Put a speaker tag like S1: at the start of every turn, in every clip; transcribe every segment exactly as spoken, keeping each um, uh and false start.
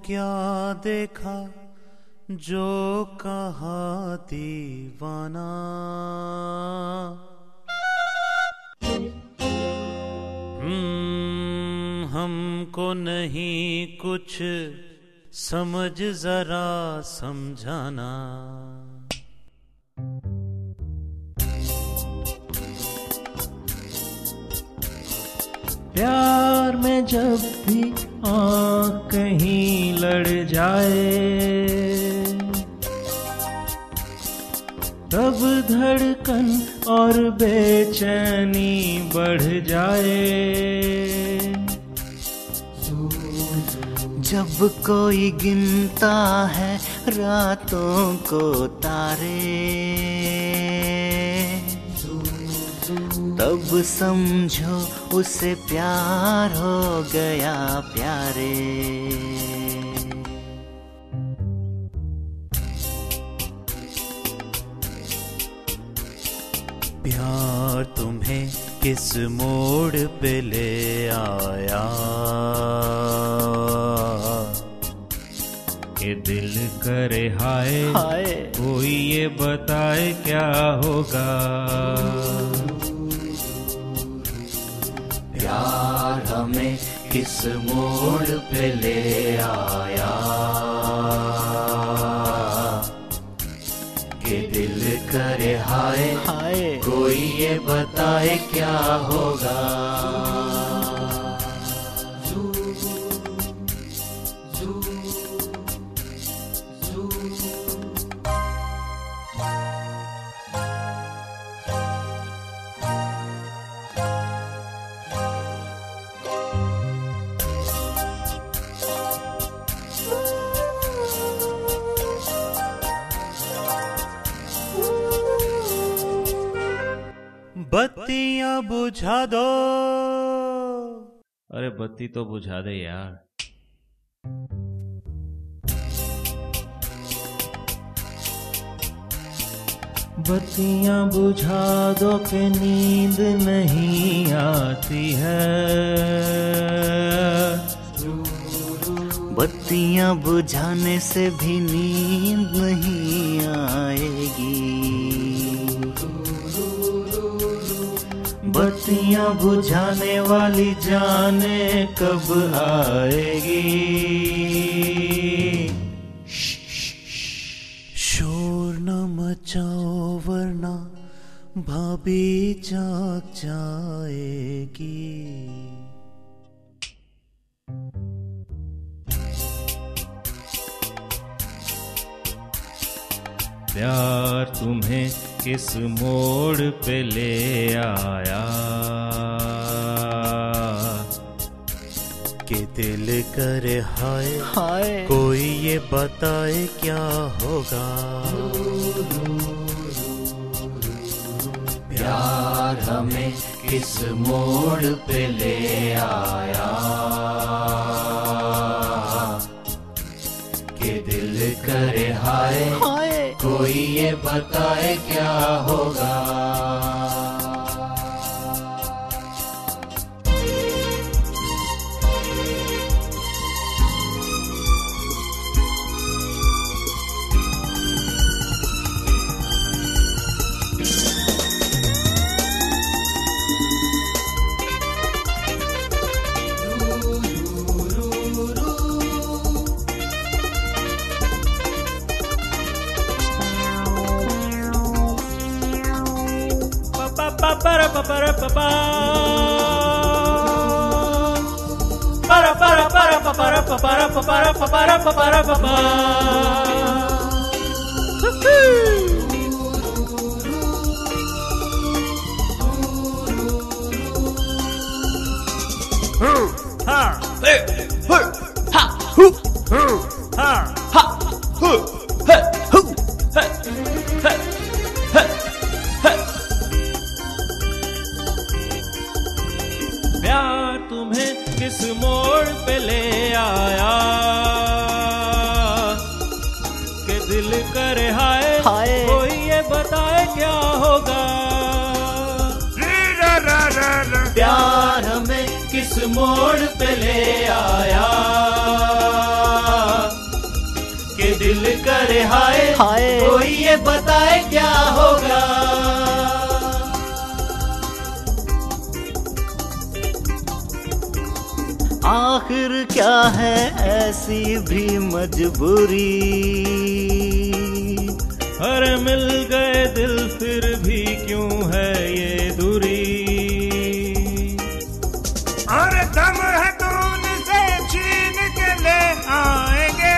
S1: क्या देखा जो कहा दीवाना। हम्म हमको नहीं कुछ समझ जरा समझाना।
S2: प्यार में जब भी आँख कहीं लड़ जाए तब धड़कन और बेचैनी बढ़ जाए।
S3: जब कोई गिनता है रातों को तारे तब समझो उसे प्यार हो गया प्यारे।
S1: प्यार तुम्हें किस मोड़ पे ले आया
S2: कि दिल करे हाय
S3: हाय
S2: कोई ये बताए क्या होगा।
S3: प्यार हमें किस मोड़ पे ले आया कि दिल करे हाय हाय कोई ये बताए क्या होगा।
S1: बत्तियां बुझा दो।
S2: अरे बत्ती तो बुझा दे यार। बत्तियां बुझा दो कि नींद नहीं आती है।
S3: बत्तियां बुझाने से भी नींद नहीं आएगी। बत्तियां बुझाने वाली जाने कब आएगी।
S1: शोर न मचाओ वरना भाभी जाग जाएगी।
S2: प्यार तुम्हें किस मोड़ पे ले आया
S1: कि दिल करे हाय
S3: हाय
S1: कोई ये बताए क्या होगा।
S3: प्यार हमें किस मोड़ पे ले आया कि दिल करे हाय हाय कोई ये बताए क्या होगा।
S2: para para para para para para para para para para para para para ha hey hey ha hu ha ha hu hey hu hey hey hey प्यार तुम्हें किस मोड़ पे ले आया कि दिल करे हाय हाय कोई ये बताए क्या होगा।
S3: प्यार हमें किस मोड़ पे ले आया हाय
S2: हाय
S3: कोई ये बताए क्या होगा।
S2: आखिर क्या है ऐसी भी मजबूरी,
S1: अरे मिल गए दिल फिर भी क्यों है ये दूरी।
S4: अरे दम है तो उनसे छीन के ले आएंगे,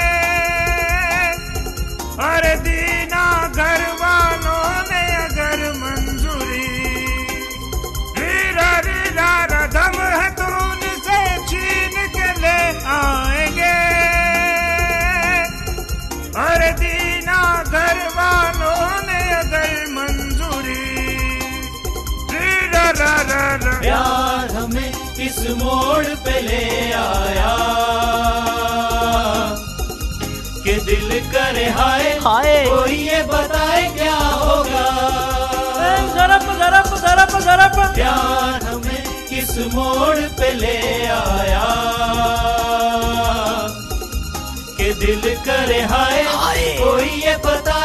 S4: अरे दीना घर वालों ने अगर मंजूरी। रीरा रीरा रा दम है तो उनसे छीन के ले आएंगे, अरे दीना घर वालों ने अगर मंजूरी। रीरा रा रा रा
S3: प्यार हमें इस मोड़ पे ले आया कि दिल करे हाय
S2: हाय
S3: कोई ये बताए क्या होगा।
S2: जरप जरप जरप जरप
S3: प्यार हमें किस मोड़ पे ले आया कि दिल करे हाय
S2: हाय
S3: कोई ये बताए